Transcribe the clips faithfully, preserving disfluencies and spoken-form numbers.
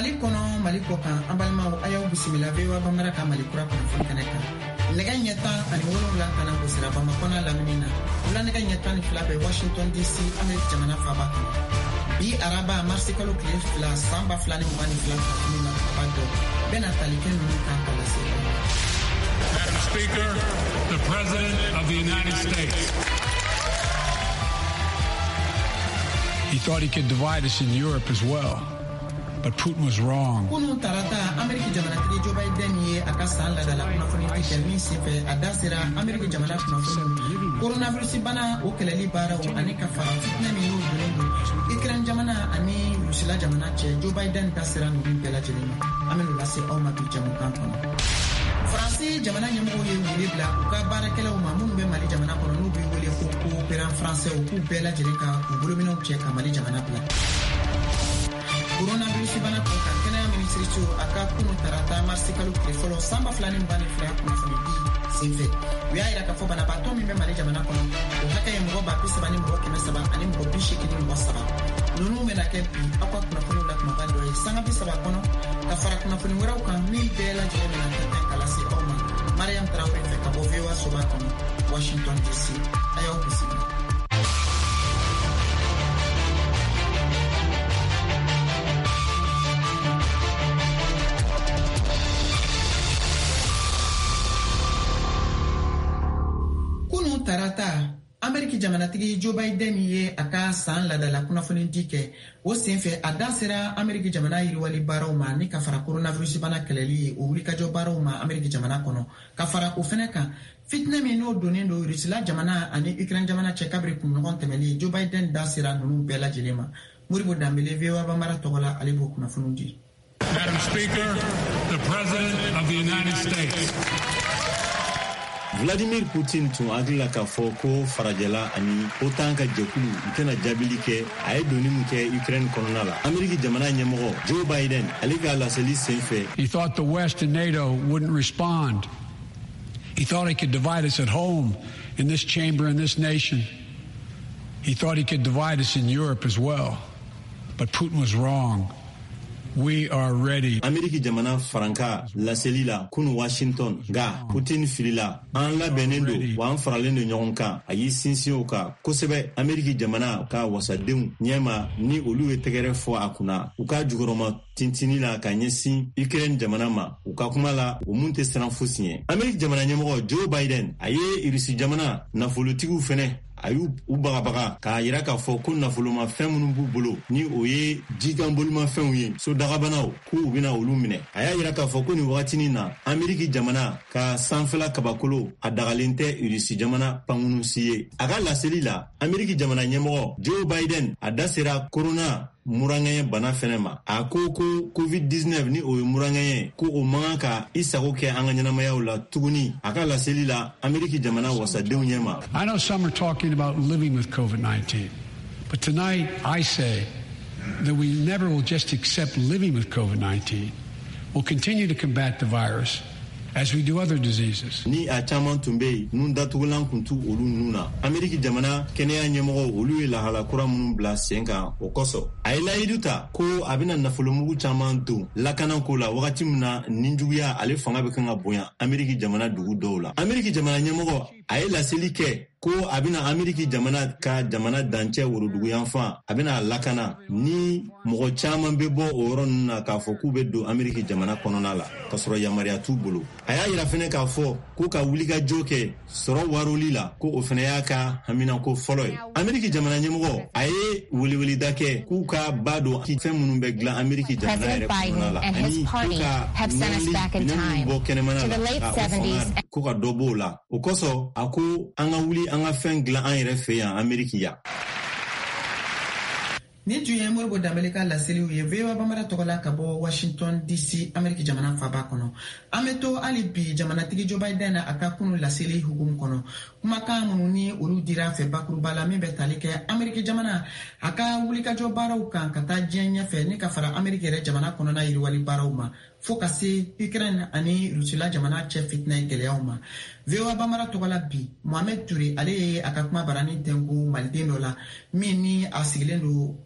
Mali kono Mali kokan ambalma ayaw bisimila vewa bamara ka Mali kura kono fonkaneka nega nyeta ani wolo la kana ko sira bama kona laminina ula nega nyeta ni flabe Washington D C America jamana faba bi araba marsikalo cliff la samba flani mani flan famina bado benatali ken nuka kala se. Madam Speaker, the President of the United States. He thought he could divide us in Europe as well. But Putin was wrong. Kunu tarata Amerika jamana tigi Joe Biden ye akasa la dala kuna funi tikelmi sife adasira Amerika jamana kuna funi coronavirus bana okeleli bara o anika fara fitna mi no dunendo ikran jamana ani rusila jamana che Joe Biden dasira no bela jelima amenu lase o ma bi jamu kampana France jamana nyamo ye wuli bla ka bara kala o mamun be mali jamana kono no bi wuli ko ko peran français o ku bela jelika ku bulumino che ka mali jamana bla coronavirus bana ko kan kana ministry to aka kunu tarata marsikalo krefolo samba flani mbani fra kuna funi sife we aira ka fo bana bato mi be mali jamana kono o haka ye mgo ba pisa bani mgo keme saba ani mgo bishi kini mgo saba nunu me na kepi akwa kuna funi la kuma bando e sanga bisa ba kono ka fara kuna funi wera kan mil bela jeme na tete kala si oma Mariam Traoré fe ka bovewa soba kono Washington D C ayo bisi. Tarata Amerika jamana tigi Joe Biden ye aka san ladala kunafoni dike o senfe adasera Amerika jamana yiriwali baraw ma ni ka fara coronavirus bana keleli o wuli ka jo baraw ma Amerika jamana kono ka fara o fene kan fitna mi no donen do Rusila jamana ani Ukraine jamana che kabri kun ngon temeli Joe Biden dasera nunu bela jelema muribo dambele vewa ba mara togola alebo kunafoni di. Madam Speaker, the President of the United States. Vladimir Putin tun hakilila k'a fɔ ko farajɛla ani OTAN ka jɛkulu u tɛna jaabili kɛ a ye doni min kɛ Ukraine kɔnɔna la. Amerika jamana ɲɛmɔgɔ Joe Biden ale ka laseli senfɛ. He thought the West and NATO wouldn't respond. He thought he could divide us at home in this chamber in this nation. He thought he could divide us in Europe as well. But Putin was wrong. We are ready. Amerika jamana faranka laseli la kunu Washington ga Putin filila an labɛnnen do wa an faralen do ɲɔgɔn kan a y'i sinsin o kan kosɛbɛ. Amerika jamana ka wasadenw ɲɛma ni olu ye tɛgɛrɛ fɔ a kunna u ka jukɔrɔma tintini la ka ɲɛsin Ukraine jamana ma u ka kuma la o mun tɛ siran fosi ɲɛ. Amerika jamana ɲɛmɔgɔ Joe Biden a ye Rusi jamana nafolotigiw fɛnɛ a y'u bagabaga k'a yira k'a fɔ ko nafolomafɛn minnu b'u bolo ni o ye jikanbolimafɛnw ye so dagabanaw ko u bɛna olu minɛ. A y'a yira k'a fɔ ko nin wagatinin na Amerika jamana ka sanfɛla kabakolo a dagalen tɛ Rusi jamana pankunu si ye. A ka laseli la Amerika jamana ɲɛmɔgɔ Joe Biden a da sera corona muraŋɛɲɛ bana fɛnɛ ma. A ko ko covid dix-neuf ni o ye muraŋɛɲɛ ko o man ka i sago kɛ an ka ɲɛnamayaw la tuguni. A ka laseli la Amerika jamana wasadenw ɲɛma. I know some are talking about living with COVID nineteen, but tonight I say that we never will just accept living with COVID nineteen. We'll continue to combat the virus as we do other diseases. Ni a caman tun bɛ yen nun datugulan kun tu olu nun na. Amerika jamana kɛnɛya ɲɛmɔgɔ olu ye lahala kura minnu bila sen kan o kosɔn. A ye layidu ta ko a bɛna nafolomugu caman don lakanako la wagati min na ninjuguya ale fanga bɛ kan ka bonya Amerika jamana dugu dɔw la. Amerika jamana ɲɛmɔgɔ a ye laseli kɛ ko a bɛna Amerika jamana ka jamana dancɛ worodugu yanfan a bɛna lakana ni mɔgɔ caman bɛ bɔ o yɔrɔ ninnu na k'a fɔ k'u bɛ don Amerika jamana kɔnɔna la ka sɔrɔ yamaruya t'u bolo. A y'a yira fɛnɛ k'a fɔ k'u ka wulikajɔ kɛ sɔrɔ waroli la ko o fɛnɛ y'a ka haminako fɔlɔ ye. Amerika jamana ɲɛmɔgɔ a ye weleweleda kɛ k'u ka ba don fɛn minnu bɛ dilan Amerika jamana yɛrɛ kɔnɔna la ani k'u ka ɲɛnali minɛn minnu bɔ kɛnɛmana la ka o fanga ko ka dɔ b'o la. O kosɔn a ko an ka wuli an ka fɛn dilan an yɛrɛ fɛ yan Amerika yan. Ni tun ye Moribo Dambele ka laseliw ye V O A Bamara tɔgɔla ka bɔ Washington D C Amerika jamana faba kɔnɔ. An bɛ to hali bi jamanatigi Joe Biden a ka kunu laseli hukumu kɔnɔ. Kumakan minnu ni olu dira fɛ bakuruba la min bɛ tali kɛ Amerika jamana a ka wulikajɔ baaraw kan ka taa diɲɛ ɲɛfɛ ni ka fara Amerika yɛrɛ jamana kɔnɔna yiriwali baaraw ma fo ka se Ukraine ani Rusila jamana cɛ fitina ye gɛlɛyaw ma. V O A Bamara tɔgɔla bi Mohamed Ture ale ye a ka kuma barani tɛnku maliden dɔ la min ni a sigilen don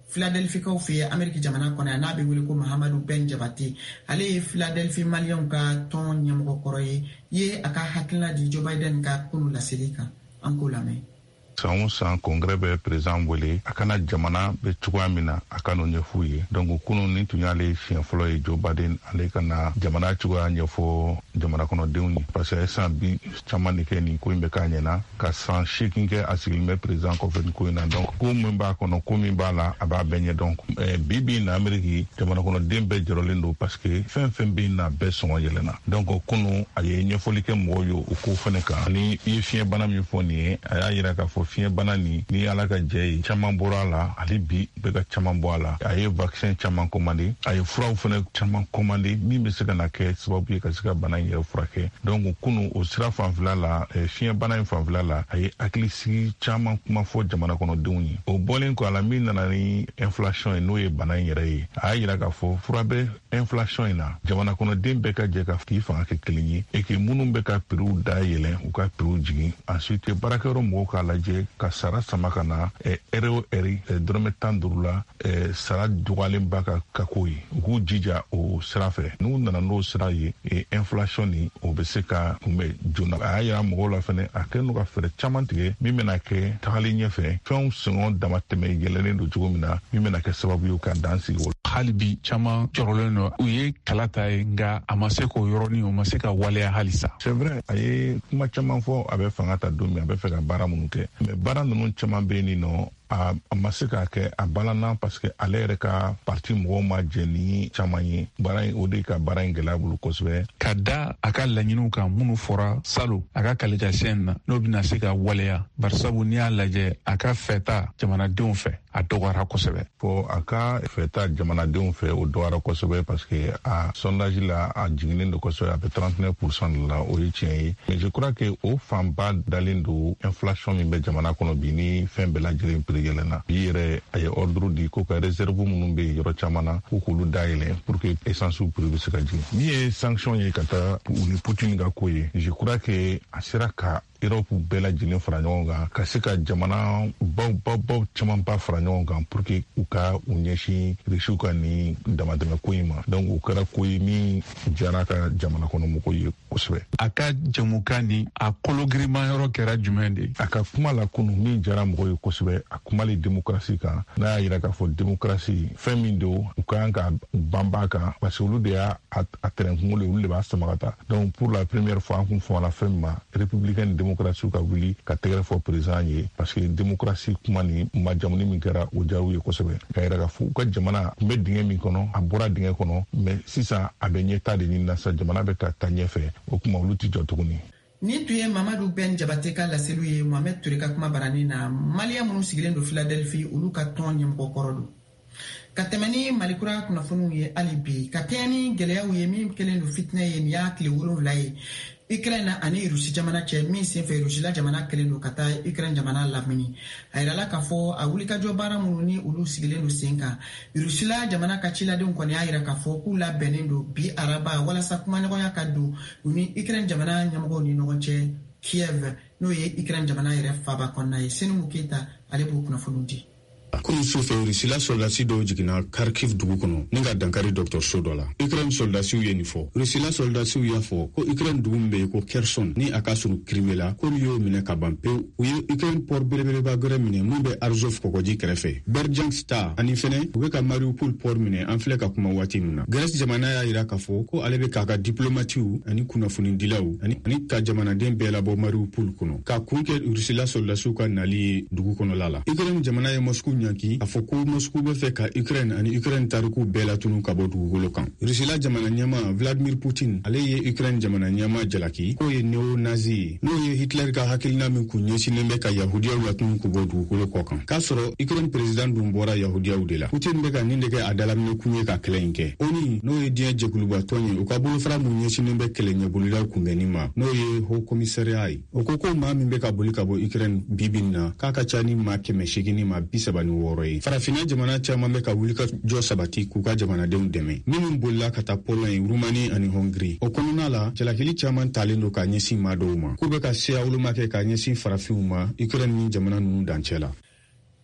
Philadelphia ka fe America jamana kɔnɔ n'a bɛ wele ko Mahamadou Ben Jabate ale ye Philadelphia Malien ka tɔn ɲɛmɔgɔ kɔrɔ ye ye a ka hakilina di Joe Biden ka kunu laseli kan an ko lamɛn. san o san kongre bɛ président wele a kana jamana bɛ cogoya min na a ka n'o ɲɛf'u ye donc kunu ni tun y'ale siɲɛ fɔlɔ ye Joe Biden ale kana jamana cogoya ɲɛfɔ jamana kɔnɔdenw ye parce que a ye san bi caman de kɛ nin ko in bɛ k'a ɲɛna ka san seegin kɛ a sigilen bɛ président kɔfɛ nin ko in na donc ko min b'a kɔnɔ ko min b'a la a b'a bɛɛ ɲɛ dɔn bi bi in na Ameriki jamana kɔnɔden bɛɛ jɔrɔlen don parce que fɛn fɛn bɛ na bɛɛ sɔngɔ yɛlɛnna donc kunu a ye ɲɛfɔli kɛ mɔgɔw ye o ko fɛnɛ kan ni i ye fiɲɛ bana min fɔ nin ye a y'a yira k'a fɔ fiɲɛ bana ni ni ala ka jɛ ye caman bɔra a la ale bi bɛ ka caman bɔ a la a ye vaccin caman commandé a ye furaw fɛnɛ caman commandé min bɛ se ka na kɛ sababu ye ka se ka bana in yɛrɛ furakɛ donc kunu o sira fanfɛla la fiɲɛ bana in fanfɛla la a ye hakilisigi caman kuma fɔ jamana kɔnɔdenw ye o bɔlen kɔ a la min nana ni inflation ye n'o ye bana in yɛrɛ ye a y'a yira k'a fɔ fura bɛ inflation in na jamana kɔnɔden bɛɛ ka jɛ ka k'i fanga kɛ kelen ye et que minnu bɛ ka prix da yɛlɛn u ka prix jigin ensuite baarakɛyɔrɔ mɔgɔw k'a lajɛ ka sara sama ka na ɛri o ɛri dɔrɔmɛ tan duuru la sara dɔgɔyalenba ka ka k'o ye u k'u jija o sira fɛ n'u nana n'o sira ye inflation ni o bɛ se ka kunbɛn joona a y'a yira mɔgɔw la fɛnɛ a kɛlen don ka fɛɛrɛ caman tigɛ min bɛna kɛ tagalen ɲɛfɛ fɛnw sɔngɔ dama tɛmɛ yɛlɛlen don cogo min na min bɛna kɛ sababu ye ka dan sigi o la. Hali bi caman jɔrɔlen don u ye kala ta ye nka a ma se k'o yɔrɔnin o ma se ka waleya halisa. C'est vrai a ye kuma caman fɔ a bɛ fanga ta don min a bɛ fɛ ka baara minnu kɛ mais baara ninnu caman bɛ yen nɔ a ma se k'a kɛ a balanna parce que ale yɛrɛ ka parti mɔgɔw ma jɛ ni caman ye baara in o de ka baara in gɛlɛya bolo kosɛbɛ. Ka da a ka laɲiniw kan minnu fɔra salon a ka kalitasiyɛn na n'o bɛna se ka waleya barisabu n'i y'a lajɛ a ka fɛta jamanadenw fɛ a dɔgɔyara kosɛbɛ. Fɔ a ka fɛta jamanadenw fɛ o dɔgɔyara kosɛbɛ parce que a sondage la a jiginen don kosɛbɛ a bɛ trente-neuf pour cent de la o ye tiɲɛ ye mais je crois que o fanba dalen don inflation min bɛ jamana kɔnɔ bi ni fɛn bɛɛ lajɛlen prix yɛlɛnna bi yɛrɛ a ye ordre di ko ka réserve minnu bɛ yɔrɔ caman na ko k'olu dayɛlɛ pour que essence prix bɛ se ka jigin min ye sanction ye ka taa ni Poutine ka ko ye je crois que a sera ka Europe bɛɛ lajɛlen fara ɲɔgɔn kan ka se ka jamana baw baw baw caman ba fara ɲɔgɔn kan pour que u ka u ɲɛsin Rusiw ka ni damatɛmɛ ko in ma donc o kɛra ko ye min diyara ka jamana kɔnɔ mɔgɔw ye kosɛbɛ. A ka jamukan ni a kologiriman yɔrɔ kɛra jumɛn de ye? A ka kuma la kunu min diyara mɔgɔw ye kosɛbɛ a kumali démocratie kan n'a y'a yira k'a fɔ démocratie fɛn min don u ka kan ka banba kan parce que olu de y'a a tɛrɛnkunkolo ye olu de b'a sama ka taa donc pour la première fois an kun fɔra fɛn min ma républicaine démocratie ka wuli ka tɛgɛrɛ fɔ président ye parce que démocratie kuma ni majamuni min kɛra o diyara u ye kosɛbɛ ka yira k'a fɔ u ka jamana tun bɛ dingɛ min kɔnɔ a bɔra dingɛ kɔnɔ mais sisan a bɛ ɲɛta de ɲini na sa jamana bɛ ka taa ɲɛfɛ o kuma olu tɛ jɔ tuguni. Ni tun ye Mamadou Ben Jabate ka laseliw ye Mohamed Ture ka kuma baranin na Malien minnu sigilen don Philadelphie olu ka tɔn ɲɛmɔgɔ kɔrɔ don ka tɛmɛ ni malikura kunnafoniw ye hali bi ka kɛɲɛ ni gɛlɛyaw ye min kɛlen don fitinɛ ye nin y'a tile wolonwula ye Ukraine ani Rusi jamana cɛ min senfɛ Rusila jamana kɛlen don ka taa Ukraine jamana lamini a yirala k'a fɔ a wulikajɔ baara minnu ni olu sigilen don sen kan Rusila jamana ka ciladenw kɔni y'a yira k'a fɔ k'u labɛnnen don bi araba walasa kumaɲɔgɔnya ka don u ni Ukraine jamana ɲɛmɔgɔw ni ɲɔgɔn cɛ Kiev n'o ye Ukraine jamana yɛrɛ faaba kɔnɔna ye Senou Keita ale b'o kunnafoniw di. Kunu sufɛ Rusila soldasi dɔw jiginna Kharkiv dugu kɔnɔ ni ka dankari dɔgɔtɔrɔso dɔ la. Ukraine soldasiw ye nin fɔ. Rusila soldasiw y'a fɔ ko Ukraine dugu min bɛ yen ko Kherson ni a ka surun Crimée la k'olu y'o minɛ ka ban pewu. U ye Ukraine port belebeleba gɛrɛ minɛ mun bɛ Arzov kɔgɔji kɛrɛfɛ. Berjansk ani fɛnɛ u bɛ ka Mariupol port minɛ an filɛ ka kuma waati min na. Grèce jamana y'a yira k'a fɔ ko ale bɛ k'a ka diplomatiw ani kunnafonidilaw ani ani ka jamanaden bɛɛ labɔ Mariupol kɔnɔ. Ka kun kɛ Rusila soldasiw ka nali ye dugu kɔnɔla la. Ukraine jamana ye Moscou ɲanki a fɔ ko Moscou bɛ fɛ ka Ukraine ani Ukraine tariku bɛɛ latunu ka bɔ dugukolo kan. Rusila jamana ɲɛma Vladimir Putin ale ye Ukraine jamana ɲɛma jalaki k'o ye neo-nazi ye n'o ye Hitler ka hakilina min kun ɲɛsinnen bɛ ka Yahudiyaw latunu k'u bɔ dugukolo kɔ kan. K'a sɔrɔ Ukraine président dun bɔra Yahudiyaw de la. Putin bɛ ka nin de kɛ a dalaminɛ kun ye ka kɛlɛ in kɛ. ONU n'o ye diɲɛ jɛkuluba tɔn ye u ka bolofara mun ɲɛsinnen bɛ kɛlɛ ɲɛbolilaw kunbɛnni ma n'o ye Haut Commissariat ye. O ko ko maa min bɛ ka boli ka bɔ Ukraine bibi na k'a ka ca ni maa kɛmɛ seegin ma bi saba ni wɔɔrɔ ye. Farafina jamana caman bɛ ka wuli ka jɔ sabati k'u ka jamanadenw dɛmɛ. Minnu bolila ka taa Pologne, Roumanie ani Hongrie. O kɔnɔna la jalakili caman talen don ka ɲɛsin maa dɔw ma. K'u bɛ ka siya woloma kɛ ka ɲɛsin farafinw ma Ukraine ni jamana ninnu dancɛ la.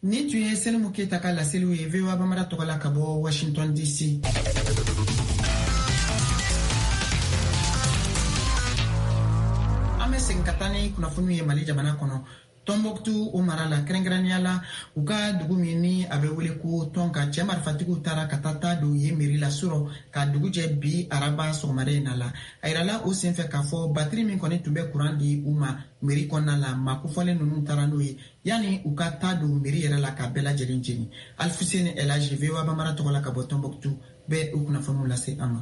Ni tu ye senu Keita ka laseliw ye V O A Bambara tɔgɔ la ka bɔ Washington D C. An bɛ segin ka taa ni kunnafoni ye Mali jamana kɔnɔ. Tombouctou o mara la kɛrɛnkɛrɛnnenya la u ka dugu min ni a bɛ wele ko Tonka cɛ marifatigiw taara ka taa taa don ye mairie la sɔrɔ ka dugu jɛ bi araba sɔgɔmada in na la. A yirala o senfɛ k'a fɔ batiri min kɔni tun bɛ courant di u ma mairie kɔnɔna la makofɔlen ninnu taara n'o ye yanni u ka taa don mairie yɛrɛ la ka bɛɛ lajɛlen jeni. Alfuseni Elaji V O A Bambara tɔgɔ la ka bɔ Tombouctou bɛ o kunnafoniw lase an ma.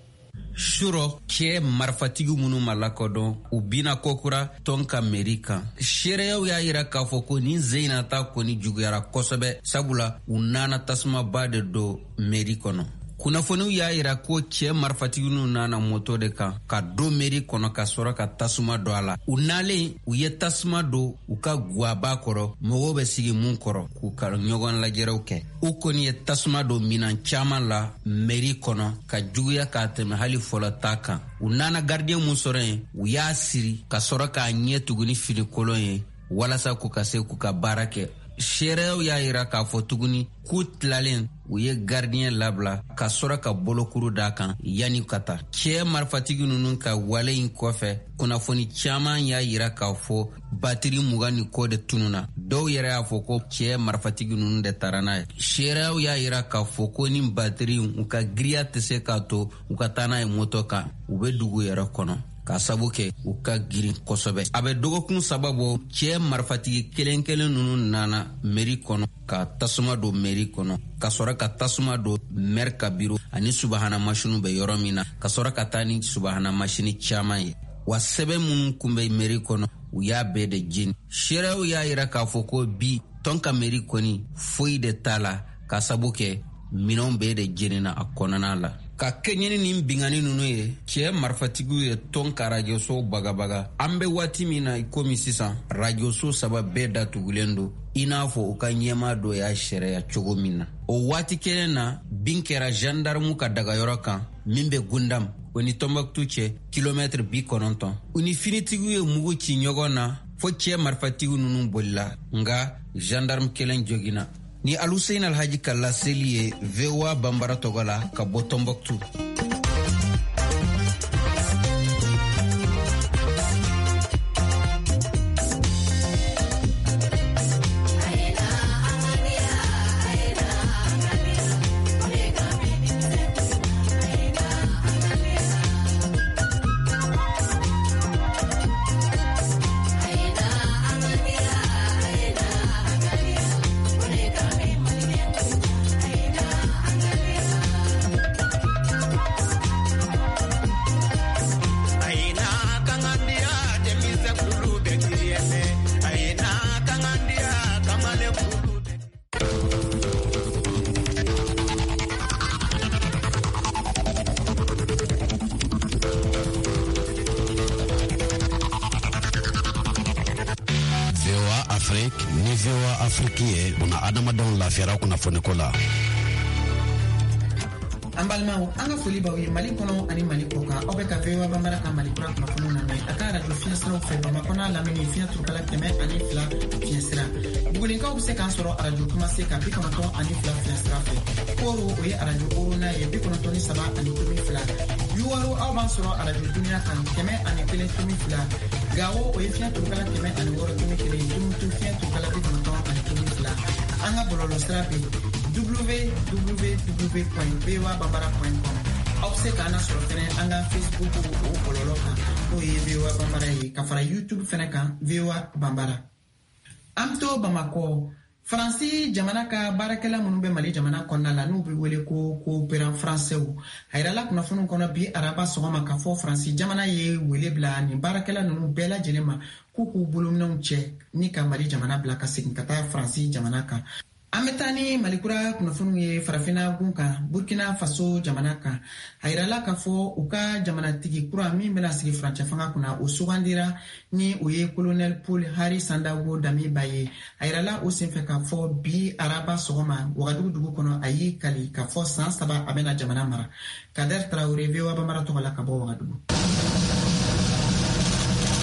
Shuro cɛ marifatigiw minnu ma lakodɔn u bina kokura Tonka mairie kan. Seereyaw y'a yira k'a fɔ ko nin zeinata kɔni juguyara kosɛbɛ sabula u nana tasumaba de don mairie kɔnɔ. Kunnafoniw y'a yira ko cɛ marifatigiw n'u nana moto de kan ka don mairie kɔnɔ ka sɔrɔ ka tasuma don a la. U nalen u ye tasuma don u ka guaba kɔrɔ mɔgɔw bɛ sigi mun kɔrɔ k'u ka ɲɔgɔn lajɛrew kɛ. U kɔni ye tasuma don minan caman la mairie kɔnɔ ka juguya k'a tɛmɛ hali fɔlɔ ta kan. U nana gardien mun sɔrɔ yen u y'a siri ka sɔrɔ k'a ɲɛ tuguni fini kolon ye walasa k'u ka se k'u ka baara kɛ. Seereyaw y'a yira k'a fɔ tuguni k'u tilalen u ye gardien labila ka sɔrɔ ka bolokuru d'a kan yanni ka taa. Cɛ marifatigi ninnu ka wale in kɔfɛ kunnafoni caman y'a yira k'a fɔ batiri mugan ni kɔ de tununa. Dɔw yɛrɛ y'a fɔ ko cɛ marifatigi ninnu de taara n'a ye. Seereyaw y'a yira k'a fɔ ko ni batiri u ka giriya tɛ se k'a to u ka taa n'a ye moto kan u bɛ dugu yɛrɛ kɔnɔ. Ka sabu kɛ u ka girin kosɛbɛ. A bɛ dɔgɔkun saba bɔ cɛ marifatigi kelen kelen ninnu nana mairie kɔnɔ ka tasuma don mairie kɔnɔ ka sɔrɔ ka tasuma don maire ka biro ani subahana machine bɛ yɔrɔ min na ka sɔrɔ ka taa ni subahana machine caman ye. Wa sɛbɛn minnu kun bɛ mairie kɔnɔ u y'a bɛɛ de jeni. Seereyaw y'a yira k'a fɔ ko bi Tonka mairie kɔni foyi de t'a la ka sabu kɛ minɛnw bɛɛ de jenina a kɔnɔna la. Ka kɛɲɛni ni bingani ninnu ye cɛ marifatigiw ye Tonka radioso bagabaga. An bɛ waati min na komi sisan radioso saba bɛɛ datugulen don i n'a fɔ u ka ɲɛmaa dɔ y'a sariya cogo min na. O waati kelen na bin kɛra gendarme ka dagayɔrɔ kan min bɛ Gundam o ni Tombouctou cɛ kilomètre bi kɔnɔntɔn. U ni finitigiw ye mugu ci ɲɔgɔn na fo cɛ marifatigiw ninnu bolila nga gendarme kelen jogina. Ni Alusein Alhaji ka laseli ye V O A Bambara tɔgɔ la ka bɔ Tombouctou. V O A Afrique ye buna adamadenw lafiyara kunnafoni ko la. An balimaw an ka foli b'aw ye Mali kɔnɔ ani Mali kɔ kan. Aw bɛ ka V O A Bambara ka Mali kura kunnafoniw lamɛn a ka radio fiɲɛ siraw fɛ Bamakɔ n'a lamini fiɲɛ turukala kɛmɛ ani fila fiɲɛ sira. Buguninkaw bɛ se k'an sɔrɔ radio Kumase ka bi kɔnɔntɔn ani fila fiɲɛ sira fɛ. Koro o ye radio Orona ye bi kɔnɔntɔn ni saba ani tomi fila. Yuwaru aw b'an sɔrɔ radio Dunuya kan kɛmɛ ani kelen tomi fila. Gawo o ye fiɲɛ turukala kɛmɛ ani wɔɔrɔ tomi kelen. Tumutu fiɲɛ turukala bi kɔnɔntɔn ani tomi fila. An ka bɔlɔlɔ sira bɛ w w w point v o a bambara point com. Aw bɛ se k'an sɔrɔ fɛnɛ an ka Facebook o bɔlɔlɔ kan n'o ye V O A Bambara ye ka fara YouTube fɛnɛ kan V O A Bambara. An bɛ to Bamakɔ. Faransi jamana ka baarakɛla minnu bɛ Mali jamana kɔnɔna la n'u bɛ wele ko coopérant français a yirala kunnafoniw kɔnɔ bi araba sɔgɔma k'a fɔ Faransi jamana ye wele bila nin baarakɛla ninnu bɛɛ lajɛlen ma k'u k'u bolominɛw cɛ ni ka Mali jamana bila ka segin ka taa Faransi jamana kan. An bɛ taa ni Malikura kunnafoniw ye farafinna gun kan Burkina Faso jamana kan. A yirala k'a fɔ u ka jamanatigi kura min bɛna sigi furancɛ fanga kunna o sugandira ni o ye colonel Paul Hari Sandago Damiba ye. A yirala o senfɛ k'a fɔ bi araba sɔgɔma Wagadugu dugu kɔnɔ a y'i kali k'a fɔ san saba a bɛna jamana mara. Kader Traoré V O A Bambara tɔgɔ la ka bɔ Wagadugu.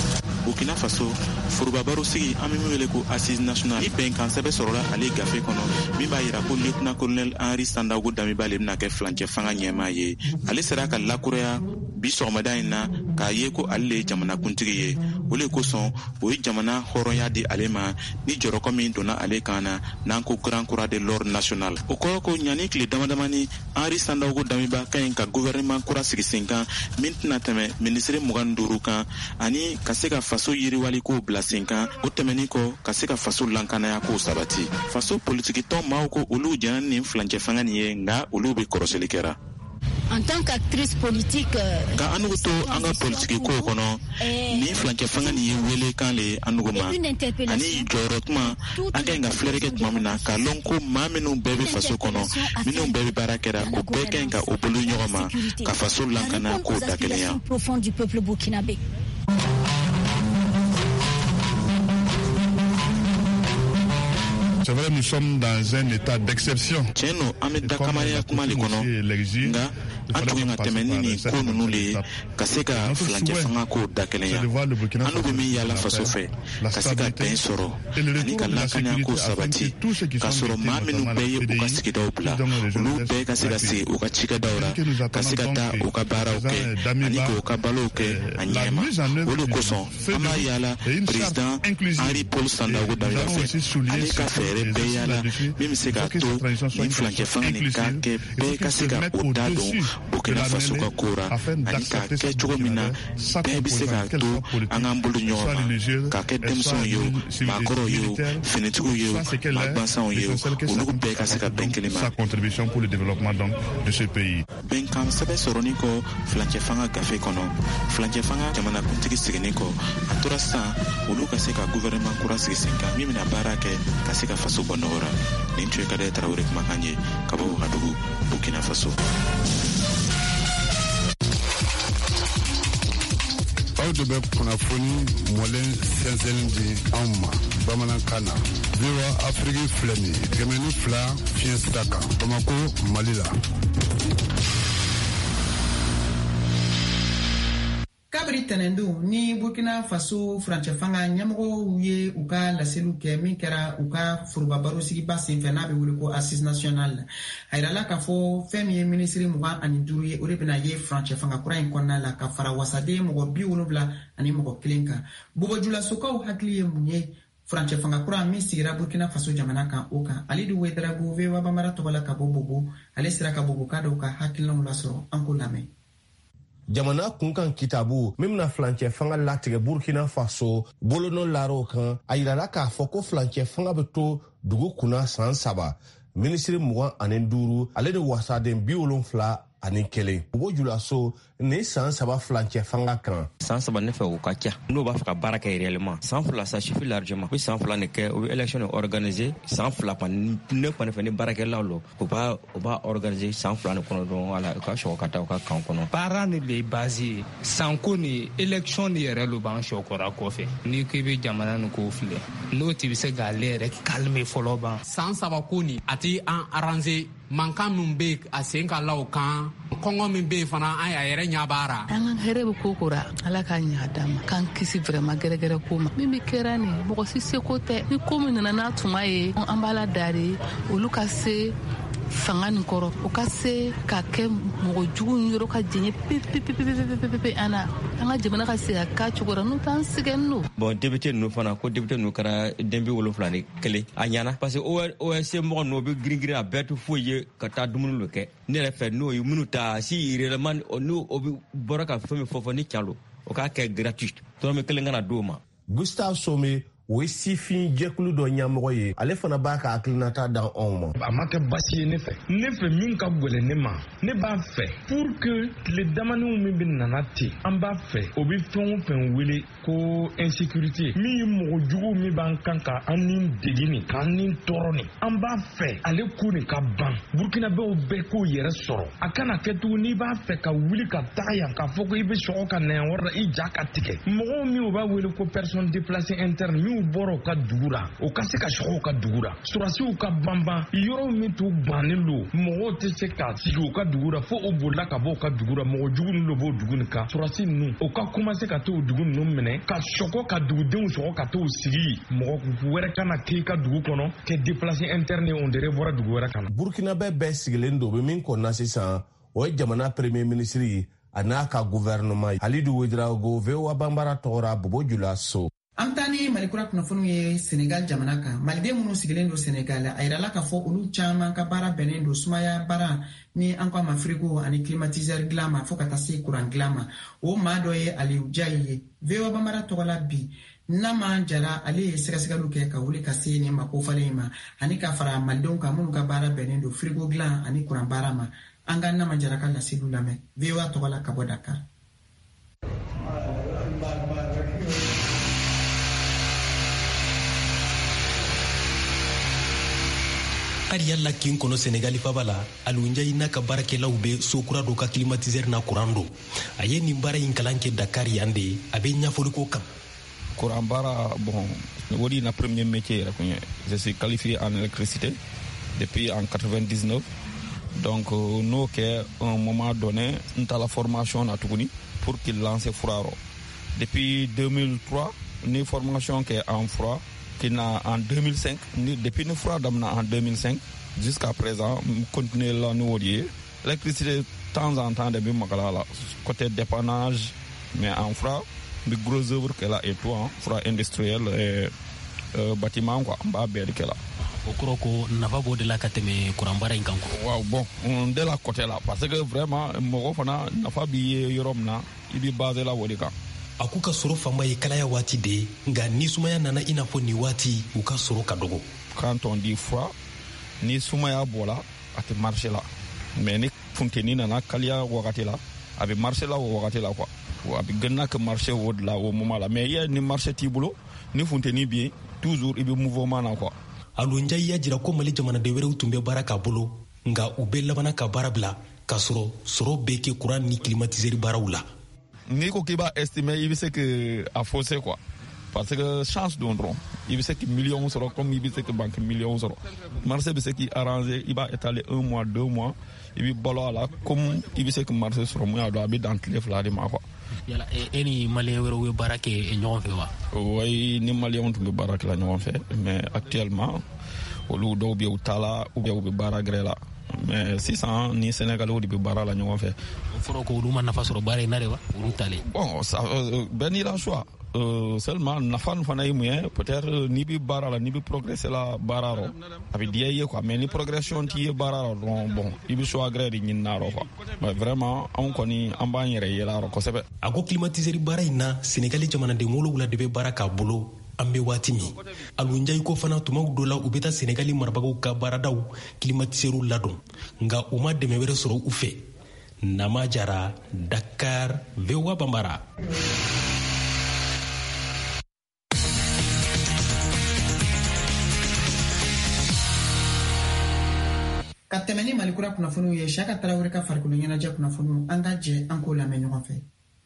Burkina Faso furuba baro sigi an bɛ min wele ko assise nationale i bɛnkan sɛbɛ sɔrɔla ale gafe kɔnɔ min b'a yira ko lieutenant colonel Henri Sandaogo Damiba le bɛna kɛ flancɛ fanga ɲɛmaa ye. Ale sera ka lakuraya bi sɔgɔmada in na k'a ye ko ale ye jamana kuntigi ye. O le kosɔn o ye jamana hɔrɔnya di ale ma ni jɔrɔkɔ min donna ale kan na n'an ko grand croix de l'ordre national. O kɔrɔ ko ɲani tile damadamani Henri Sandaogo Damiba ka ɲi ka gouvernement kura sigi sen kan min tɛna tɛmɛ ministre mugan ni duuru kan ani ka se ka faso yiriwali ko bila sen kan o tɛmɛnin kɔ ka se ka faso lankanaya ko sabati. Faso politiki tɔn maaw ko olu jɛna ni flancɛ fanga nin ye nka olu bɛ kɔrɔsili kɛra. En tant qu'actrice politique, ka anugu to an ka politiki ko kɔnɔ ni flancɛ fanga nin ye wele kan le anugu ma ani jɔyɔrɔ tuma an ka ɲi ka filɛri kɛ tuma min na k'a lɔn ko maa minnu bɛɛ bɛ faso kɔnɔ minnu bɛɛ bɛ baara kɛra o bɛɛ ka ɲi ka o bolo ɲɔgɔn ma ka faso lankana k'o da kelenya. C'est vrai, nous sommes dans un état d'exception. Tieno, ame dakamaya kumali kono. Nga, antuge nga temeni ni ko nunu le kaseka flancɛ fanga ko dakelenya. Anu be min yala faso fɛ kaseka bɛn sɔrɔ ani ka lakanya ko sabati ka sɔrɔ maa minnu bɛɛ ye u ka sigidaw bila olu bɛɛ ka se ka sigi u ka cikɛdaw la ka se ka taa u ka baaraw kɛ ani k'u ka balow kɛ a ɲɛma. O de kosɔn an b'a yala président Henri Paul Sandaogo Damiba fɛ ale ka fɛɛrɛ bɛɛ yala min bɛ se ka to ni flancɛ fanga nin ka kɛ bɛɛ ka se ka o da dɔn Burkina Faso ka ko ra ani k'a kɛ cogo min na bɛɛ bɛ se k'a to an k'an bolo ɲɔgɔn ma k'a kɛ denmisɛnw ye o maakɔrɔw ye o finitigiw ye o maabansanw ye o olu bɛɛ ka se ka bɛn kelen ma. Bɛnkan sɛbɛn sɔrɔnin kɔ flancɛ fanga gafe kɔnɔ flancɛ fanga jamanakuntigi seginnin kɔ a tora sisan olu ka se ka gouvernement kura sigi sen kan min bɛna baara kɛ ka se ka faso bɔ nɔgɔ ra. Nin tun ye Kadaye Tarawele kumakan ye ka bɔ Wagadugu, Burkina Faso. Aw de bɛ kunnafoni mɔlen sɛnsɛnni di anw ma bamanankan na. V O A Afrique filɛ nin ye kɛmɛ ni fila fiɲɛ sira kan Bamako, Mali la. Kabiri tɛnɛndu ni Burkina Faso furancɛ fanga ɲɛmɔgɔw ye u ka laseliw kɛ min kɛra u ka forobabaro sigiba senfɛ n'a bɛ wele ko assise nationale. A yirala k'a fɔ fɛn min ye minisiri mugan ani duuru ye o de bɛna ye furancɛ fanga kura in kɔnɔna la ka fara wasaden mɔgɔ bi wolonwula ani mɔgɔ kelen kan. Bɔbɔjulasokaw hakili ye mun ye furancɛ fanga kura min sigira Burkina Faso jamana kan o kan. Alidu Wederago V O A Bambara tɔgɔ la ka bɔ Bobo ale sera ka Bobo ka dɔw ka hakilinaw lasɔrɔ an ko lamɛn. Jamana kunkan kitabu min bɛna flancɛ fanga latigɛ Burkina Faso bolonɔ laraw kan a yirala k'a fɔ ko flancɛ fanga bɛ to dugu kunna san saba minisiri mugan ani duuru ale de wasaden bi wolonwula ani kelen. Bɔbɔjulaso ni san saba flancɛ fanga kan. San saba ne fɛ o ka ca n'o b'a fɛ ka baara kɛ réellement san fila ça suffit largement. U bɛ san fila de kɛ u bɛ élection organiser san fila kɔni ne kɔni fɛ ni baarakɛlaw lo u b'a u b'a organiser san fila ni kɔnɔ dɔrɔn wala u ka sɔgɔ ka taa u ka kan kɔnɔ. Baara ni de basé sanko ni élection ni yɛrɛ lo b'an sɔkɔra kɔfɛ ni ko i bɛ jamana ni ko filɛ n'o ti bɛ se k'ale yɛrɛ calmer fɔlɔ ban. San saba ko ni a ti an arranger mankan min bɛ a sen ka la o kan kɔngɔ min bɛ yen fana an y'a yɛrɛ ɲɛ baara. An ka hɛrɛ bɛ ko ko ra ala k'a ɲɛ d'a ma k'an kisi vraiment gɛrɛgɛrɛ ko ma min bɛ kɛra nin mɔgɔ si seko tɛ ni ko min nana n'a tuma ye an b'a la dari olu ka se fanga nin kɔrɔ o ka se ka kɛ mɔgɔ jugu yɔrɔ ka jɛɲɛ pepepepepepepe an na an ka jamana ka se ka k'a cogo la n'o t'an sɛgɛn n'o. Bon député ninnu fana ko député ninnu kɛra den bi wolonwula ni kelen a ɲɛna parce que O S C mɔgɔ ninnu o bɛ girin girin a bɛɛ tɛ foyi ye ka taa dumuni dɔ kɛ ne yɛrɛ fɛ n'o ye minnu ta si réellement n'o o bɛ bɔra ka fɛn min fɔ fɔ ni calo o k'a kɛ gratuit dɔrɔmɛ kelen kana d'o ma. Gustave Somé o ye sifin jɛkulu dɔ ɲɛmɔgɔ ye ale fana b'a ka hakilinata dan anw ma. A ma kɛ basi ye ne fɛ ne fɛ min ka gwɛlɛn ne ma ne b'a fɛ pour que tile damaniw min bɛ nana ten an b'a fɛ o bɛ fɛn o fɛn wele ko insécurité min ye mɔgɔ jugu min b'an kan ka an ni degi nin k'an ni tɔɔrɔ nin an b'a fɛ ale ko nin ka ban burkinabɛw bɛɛ k'o yɛrɛ sɔrɔ a kana kɛ tugun n'i b'a fɛ ka wuli ka taga yan k'a fɔ ko i bɛ sɔgɔ ka na yan wɛrɛ i ja ka tigɛ mɔgɔw min u b'a wele ko personne déplacée interne n'u bɔra u ka dugu la u ka se ka sɔgɔ u ka dugu la surasiw ka banban yɔrɔ min t'u bannen don mɔgɔw tɛ se ka sigi u ka dugu la fo u bolila ka bɔ u ka dugu la mɔgɔ jugu ninnu de b'o dugu nin kan surasi ninnu u ka commencer ka t'o dugu ninnu minɛ ka sɔgɔ ka dugudenw sɔgɔ ka t'o sigi mɔgɔ wɛrɛ kana k'i ka dugu kɔnɔ kɛ déplacé interne on dirait bɔra dugu wɛrɛ kana. Burkinabɛ bɛɛ sigilen don bɛ min kɔnna sisan o ye jamana premier ministre a n'a ka gouvernement Halidu Ouedraogo V O A Banbara tɔgɔra Bobo Jula So. An taa ni Malikura kunnafoniw ye Senegal jamana kan. Maliden minnu sigilen don Senegal a yirala k'a fɔ olu caman ka baara bɛnnen don sumaya baara ni an ko a ma frigo ani climatiseur dilan ma fo ka taa se courant dilan ma. O maa dɔ ye Aliou Diaye ye. V O A Banbara tɔgɔla bi. Nama jara ale ye sɛgɛsɛgɛliw kɛ ka wuli ka se nin mako falen ma ani ka fara malidenw kan minnu ka baara bɛnnen don frigo dilan ani courant baara ma. An ka Nama jara ka laseliw lamɛn. V O A tɔgɔla ka bɔ Dakar. Ariya la kin kono Senegali fabala Aliou Ndiaye n'a ka baarakɛlaw bɛ so kura dɔ ka climatiseur na courant don a ye nin baara in kalan kɛ Dakar yan de a bɛ ɲɛfɔli ko kan. Courant baara bon o de na premier métier yɛrɛ kun ye je suis qualifié en électricité depuis en quatre-vingt-dix-neuf donc n'o kɛ un moment donné n taara formation na tuguni pour qu'il lance furaro depuis deux mille trois ni formation kɛ en froid qui n'a en deux mille cinq depuis ni froid damna en deux mille cinq jusqu'à présent continuer la nouveau lié l'électricité de temps en temps de bi makala la côté dépannage mais en froid de gros œuvres qu'elle a et tout hein froid industriel et euh, bâtiment quoi ba bɛɛ kɛla o kɔrɔ ko nafa b'o de la ka tɛmɛ courant baara in kan quoi. waaw bon de la côté là parce que vraiment mɔgɔ fana nafa b'i ye yɔrɔ min na i b'i basé la o de kan. A k'u ka sɔrɔ fanba ye kalaya waati de ye nka ni sumaya nana i n'a fɔ nin waati u ka sɔrɔ ka dɔgɔ. Quand on dit froid ni sumaya bɔra a tɛ marché la mais ni funteni nana kaliya wagati la a bɛ marché la o wagati la quoi a bɛ gën na ka marché o de la o moment la mais ye ni marché t'i bolo ni funteni bɛ yen toujours i bɛ mouvement na quoi. Aliou Ndiaye y'a jira ko Mali jamanaden wɛrɛw tun bɛ baara k'a bolo nka u bɛ labana ka baara bila k'a sɔrɔ sɔrɔ bɛ kɛ courant ni climatiseur baaraw la. Ni ko k'i b'a estimer i bɛ se que a fausser quoi parce que chance don dɔrɔn i bɛ se que million sɔrɔ comme i bɛ se que banque million sɔrɔ marché bɛ se k'i arranger i b'a étaler un mois deux mois i bɛ balo a la comme i bɛ se que marché sɔrɔ mun y'a dɔn a bɛ dan tile fila de ma quoi. Yala e ni maliyɛn wɛrɛw ye baara kɛ ɲɔgɔn fɛ wa. Oui ni maliyɛnw tun bɛ baara kɛ la ɲɔgɔn fɛ mais actuellement olu dɔw bɛ yen u taa la ou bien u bɛ baara gɛrɛ la. Mais sisan ni Sénégalais de bɛ baara la ɲɔgɔn fɛ. O fɔra ko olu ma nafa sɔrɔ baara in na de wa olu talen. Bon ça euh, bɛɛ n'i la choix euh, seulement nafa nin fana ye mun ye peut-être n'i bɛ baara la n'i bɛ progresser la baara rɔ a bɛ diya i ye quoi mais ni progression t'i ye baara rɔ dɔrɔn bon i bɛ choix gɛrɛ de ɲini na rɔ quoi mais vraiment anw kɔni an b'an yɛrɛ yela rɔ kosɛbɛ. A ko climatiseur baara in na Sénégali jamanaden wolonwula de bɛ baara k'a bolo. An bɛ waati min Aliou Ndiaye ko fana tumaw dɔ la u bɛ taa Senegali marabagaw ka baaradaw climatiseur ladon nka u ma dɛmɛ wɛrɛ sɔrɔ u fɛ. Nama Jara, Dakar, V O A Banbara. Ka tɛmɛ ni Malikura kunnafoniw ye Siyaka Tarawele ka farikolo ɲɛnajɛ kunnafoniw an ka jɛ an k'o lamɛn ɲɔgɔn fɛ.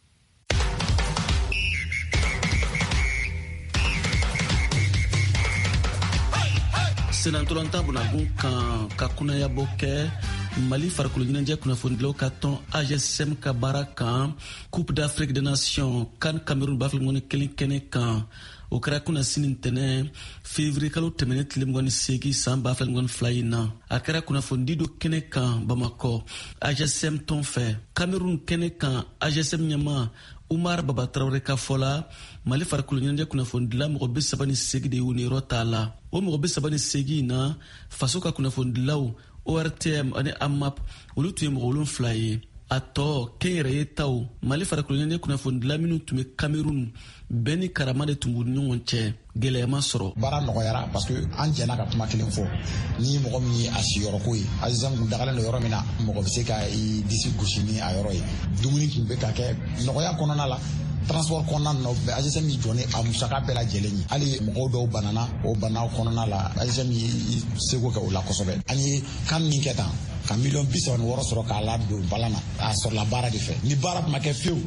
Senatolanta Bunagun kan ka kunnayabɔ kɛ Mali farikolo ɲɛnajɛ kunnafonidilaw ka tɔn A G S M ka baara kan Coupe d'Afrique des Nations CAN Cameroun ba filmɔni kelen kɛnɛ kan o kɛra kunna sini ntɛnɛ février kalo tɛmɛnen tile mugan ni seegin san ba fila mugan ni fila in na a kɛra kunnafonidi do kɛnɛ kan Bamakɔ A G S M tɔn fɛ Cameroun kɛnɛ kan A G S M ɲɛma Umar Baba Traoré ka fɔ la Mali farikolo ɲɛnajɛ kunnafonidila mɔgɔ bi saba ni seegin de y'u niyɔrɔ t'a la o mɔgɔ bi saba ni seegin na faso ka kunnafonidilaw O R T M ani A M A P olu tun ye mɔgɔ wolonwula ye a tɔ kɛnyɛrɛye taw Mali farikolo ɲɛnajɛ kunnafonidila minnu tun bɛ Cameroun bɛɛ ni karama de tun b'u ni ɲɔgɔn cɛ gɛlɛyama sɔrɔ. Baara nɔgɔyara parce que an jɛna ka kuma kelen fɔ ni mɔgɔ min ye a siyɔrɔ ko ye A G S M kun dagalen don yɔrɔ min na mɔgɔ bɛ se ka i disi gosi ni a yɔrɔ ye dumuni tun bɛ ka kɛ nɔgɔya kɔnɔna la transport kɔnɔna na A G S M y'i jɔ ni a musaka bɛɛ lajɛlen ye hali mɔgɔw dɔw banana o banaw kɔnɔna la A G S M y'i seko kɛ o la kosɛbɛ an ye kan min kɛ tan ka miliyɔn bi saba ni wɔɔrɔ sɔrɔ k'a ladon balan na a sɔrɔla baara de fɛ ni baara tun ma kɛ fiyewu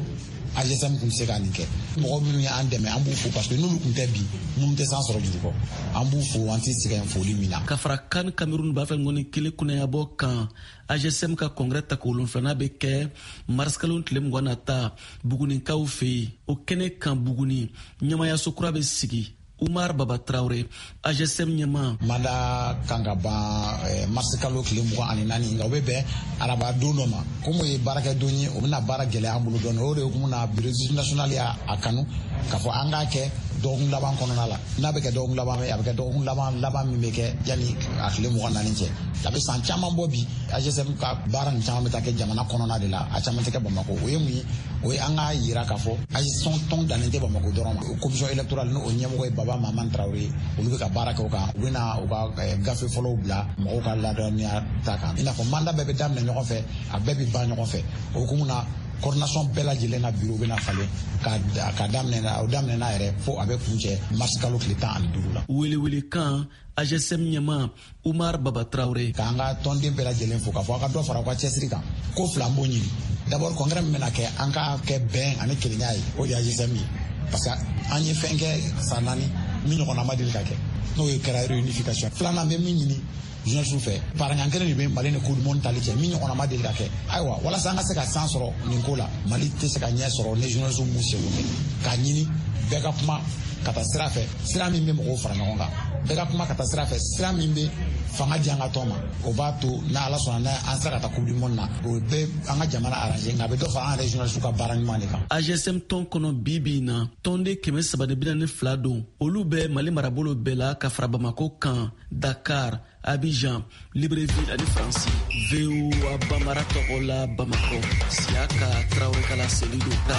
A G S M kun se ka nin kɛ mɔgɔ minnu y'an dɛmɛ an b'u fo parce que n'olu kun tɛ bi mun tɛ san sɔrɔ juru kɔ an b'u fo an tɛ sɛgɛn foli min na. Ka fara kan Cameroun b'a fɛ ngɔni kelen kunnayabɔ kan A G S M ka congrès ta wolonfilanan bɛ kɛ mars kalo tile mugan na ta Bugunikaw fɛ yen o kɛnɛ kan Buguni ɲɛmayaso kura bɛ sigi. Umar Baba Traoré, A G S M ɲɛma. Manda kan ka ban mars kalo tile mugan ani naani nka o bɛ bɛn araba don dɔ ma komi o ye baarakɛ don ye o bɛna baara gɛlɛya an bolo dɔɔnin o de ye komi na bureau national y'a kanu k'a fɔ an k'a kɛ dɔgɔkun laban kɔnɔna la n'a bɛ kɛ dɔgɔkun laban a bɛ kɛ dɔgɔkun laban laban min bɛ kɛ yanni a tile mugan naani cɛ a bɛ san caman bɔ bi A G S M ka baara nin caman bɛ taa kɛ jamana kɔnɔna de la a caman tɛ kɛ Bamako o ye mun ye o ye an k'a yira k'a fɔ A G S M tɔn dannen tɛ Bamako dɔrɔn ma commission électorale n'o ɲɛmɔgɔ ye Baba Maman Traoré olu bɛ ka baara kɛ o kan u bɛna u ka gafe fɔlɔw bila mɔgɔw ka ladɔnniya ta kan i n'a fɔ mandat bɛɛ bɛ daminɛ ɲɔgɔn fɛ a bɛɛ bɛ ban ɲɔgɔn fɛ o hukumu na coordination bɛɛ lajɛlen na bureau bɛna falen ka daminɛ o daminɛ n'a yɛrɛ fo a bɛ kuncɛ mars kalo tile tan ani duuru la. Welewele kan A G S M ɲɛma Umar Baba Traoré. K'an ka tɔnden bɛɛ lajɛlen fo k'a fɔ a ka dɔ fara u ka cɛsiri kan ko fila an b'o ɲini d'abord congrès min bɛna kɛ an ka kɛ bɛn ani kelenya ye o de ye A G S M ye parce que an ye fɛn kɛ san naani min ɲɔgɔnna ma deli ka kɛ n'o ye kɛra réunification filanan bɛ min ɲini journaliste fɛ paraɲan kelen de bɛ Mali ni Coupe du Monde tali cɛ min ɲɔgɔnna ma deli ka kɛ ayiwa walasa an ka se ka san sɔrɔ nin ko la Mali tɛ se ka ɲɛ sɔrɔ ni journaliste m'u seko kɛ k'a ɲini bɛɛ ka kuma ka taa sira fɛ sira min bɛ mɔgɔw fara ɲɔgɔn kan bɛɛ ka kuma ka taa sira fɛ sira min bɛ fanga di an ka tɔn ma o b'a to n'a Ala sɔnna n'a an sera ka taa Coupe du Monde na o bɛ an ka jamana arranger nka a bɛ dɔ fara an yɛrɛ journaliste ka baara ɲuman de kan. A G S M tɔn kɔnɔ bi bi in na tɔnden kɛmɛ saba de bi naani fila don olu bɛ Mali marabolo bɛɛ la ka fara Bamako kan Dakar Abidjan, Libreville ani Faransi. V O A Bamara tɔgɔ la Bamako Siaka Traoré kala Selido ka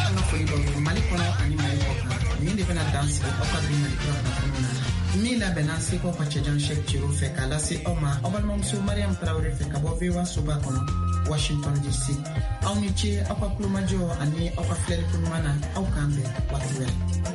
Mali kɔnɔ ani Mali kɔkan min de bɛna dan sigi aw ka bi Mali kura kunnafoniw na min labɛnna Seko ka cɛjan Sɛk Ciro fɛ k'a lase aw ma aw balimamuso Mariam Traoré fɛ ka bɔ V O A soba kɔnɔ Washington D C aw ni ce aw ka kulomajɔ ani aw ka filɛli ko ɲuman na aw k'an bɛn waati wɛrɛ.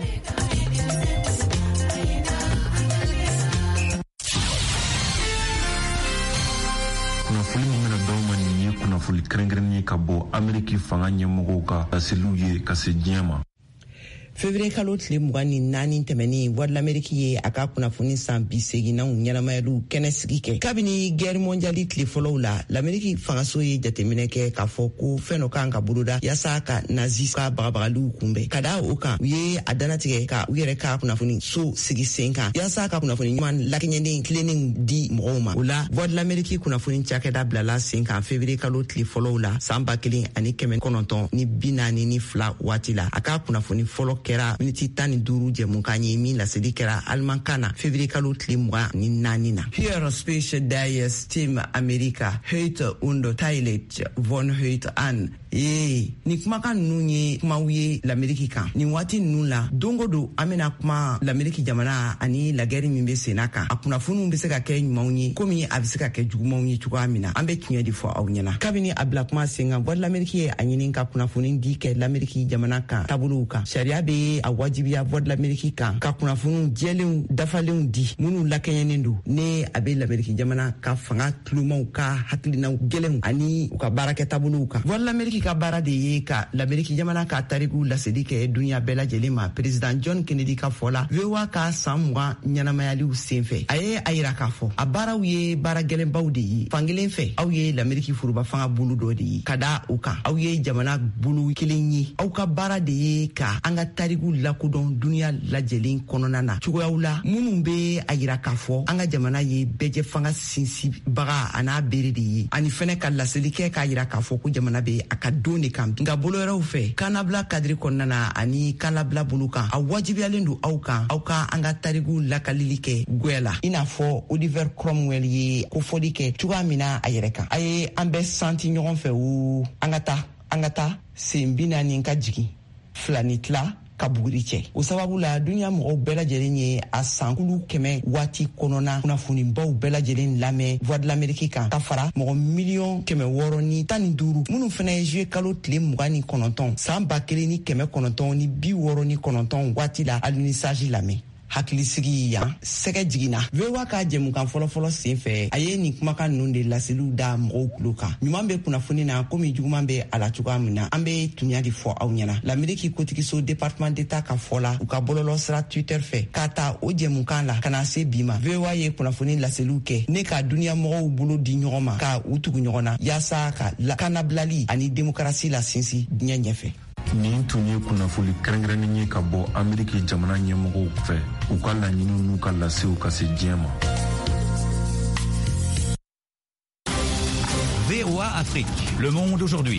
kunnafoni min bɛna d'aw ma nin ye kunnafoni kɛrɛnkɛrɛnnen ye ka bɔ Ameriki fanga ɲɛmɔgɔw ka laseliw ye ka se diɲɛ ma. Février kalo tile mugan ni naani tɛmɛni Voix de l'Amérique ye a ka kunnafoni san bi seginnaw ɲɛnamayaliw kɛnɛ sigi kɛ kabini guerre mondiale tile fɔlɔw la l'Amérique fangaso ye jateminɛ kɛ k'a fɔ ko fɛn dɔ kan ka boloda yaasa ka nazi ka bagabagaliw kunbɛn ka da o kan u ye a danatigɛ ka u yɛrɛ ka kunnafoni so sigi sen kan yaasa ka kunnafoni ɲuman lakɛɲɛden tilenen di mɔgɔw ma o la Voix de l'Amérique kunnafoni cakɛda bilala sen kan février kalo tile fɔlɔw la san ba kelen ani kɛmɛ kɔnɔntɔn ni bi naani ni fila waati la a ka kunnafoni fɔlɔ kɛra miniti tan ni duuru jɛmukan ye min laseli kɛra alimankan na février kalo tile mugan ni naani na. Hier spricht der Stimme Amerika heute und teilt von heute an. Ee ni kumakan ninnu ye kumaw ye l'Ameriki kan nin waati ninnu la don o don an bɛna kuma l'Ameriki jamana ani lagɛri min bɛ senna kan a kunnafoniw bɛ se ka kɛ ɲumanw ye komi a bɛ se ka kɛ jugumanw ye cogoya min na an bɛ tiɲɛ de fɔ aw ɲɛna kabini a bila kuma sen kan Voix de l'Amérique ye a ɲini ka kunnafoni di kɛ l'Ameriki jamana kan taabolow kan sariya bɛ a wajibiya Voix de l'Amérique kan ka kunnafoniw jɛlenw dafalenw di minnu lakɛɲɛnen don ne a bɛ l'Ameriki jamana ka fanga tulomaw ka hakilinaw gɛlɛnw ani u ka baarakɛ taabolow kan Voix de l'Amérique ka baara de ye ka l'Amérique jamana ka tariku laseli kɛ dunya bɛɛ lajɛlen ma président John Kennedy ka fɔ la V O A ka san mugan ɲɛnamayaliw senfɛ a ye a yira k'a fɔ a baaraw ye baara gɛlɛnbaw de ye fankelen fɛ aw ye l'Amérique furuba fanga bolo dɔ de ye ka da o kan aw ye jamana bolo kelen ye aw ka baara de ye ka an ka tariku lakodɔn dunya lajɛlen kɔnɔna na cogoyaw la minnu bɛ a yira k'a fɔ an ka jamana ye bɛɛjɛ fanga sinsinbaga a n'a bere de ye ani fɛnɛ ka laseli kɛ k'a yira k'a fɔ ko jamana bɛ a ka don de kan nka bolo wɛrɛw fɛ kanabila kadiri kɔnɔna na ani kanabila bolo kan a wajibiyalen don aw kan aw ka an ka tariku lakalili kɛ gwɛ la i n'a fɔ Oliver Cromwell ye kofɔli kɛ cogoya min na a yɛrɛ kan a ye an bɛɛ santi ɲɔgɔn fɛ o an ka taa an ka taa sen bi naani ka jigin fila ni tila ka buguri cɛ o sababu la dunya mɔgɔw bɛɛ lajɛlen ye a sankulu kɛmɛ waati kɔnɔna kunnafonibaw bɛɛ lajɛlen lamɛn Voix de l'Amérique kan ka fara mɔgɔ miliyɔn kɛmɛ wɔɔrɔ ni tan ni duuru minnu fana ye juillet kalo tile mugan ni kɔnɔntɔn san ba kelen ni kɛmɛ kɔnɔntɔn ni bi wɔɔrɔ ni kɔnɔntɔn waati la alunisaji lamɛn hakilisigi yan sɛgɛ jiginna vewa ka jɛmukan fɔlɔfɔlɔ sen fɛ a ye nin kumakan ninnu de laseliw da mɔgɔw kulo kan ɲuman bɛ kunnafoni na komi juguman bɛ a la cogoya min na an bɛ tunya de fɔ aw ɲɛna lameriki kotigiso departement d'etat ka fɔ la u ka bɔlɔlɔ sira twitter fɛ k'a ta o jɛmukan la ka na se bi ma vewa ye kunnafoni laseliw kɛ ne ka duniya mɔgɔw bolo di ɲɔgɔn ma ka u tugu ɲɔgɔn na yaasa ka lakanabilali ani demokarasi la sinsin diɲɛ ɲɛfɛ. nin tun ye kunnafoni kɛrɛnkɛrɛnnen ye ka bɔ ameriki jamana ɲɛmɔgɔw fɛ u ka laɲiniw n'u ka lasew ka se diɲɛ ma. V O A Afrique, le monde aujourd'hui.